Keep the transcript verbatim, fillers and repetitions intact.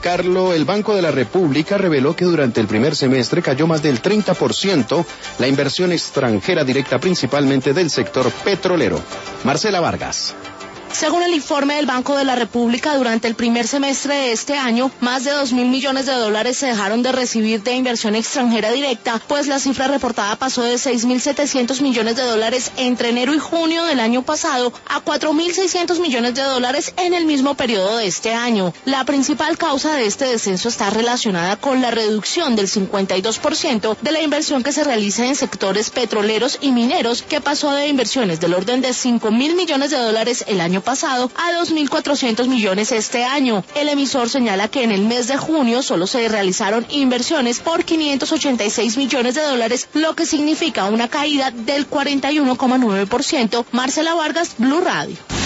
explicarlo, el Banco de la República reveló que durante el primer semestre cayó más del treinta por ciento la inversión extranjera directa, principalmente del sector petrolero. Marcela Vargas. Según el informe del Banco de la República, durante el primer semestre de este año, más de dos mil millones de dólares se dejaron de recibir de inversión extranjera directa, pues la cifra reportada pasó de seis mil setecientos millones de dólares entre enero y junio del año pasado a cuatro mil seiscientos millones de dólares en el mismo periodo de este año. La principal causa de este descenso está relacionada con la reducción del cincuenta y dos por ciento de la inversión que se realiza en sectores petroleros y mineros, que pasó de inversiones del orden de cinco mil millones de dólares el año pasado a dos mil cuatrocientos millones este año. El emisor señala que en el mes de junio solo se realizaron inversiones por quinientos ochenta y seis millones de dólares, lo que significa una caída del cuarenta y uno coma nueve por ciento. Marcela Vargas, Blue Radio.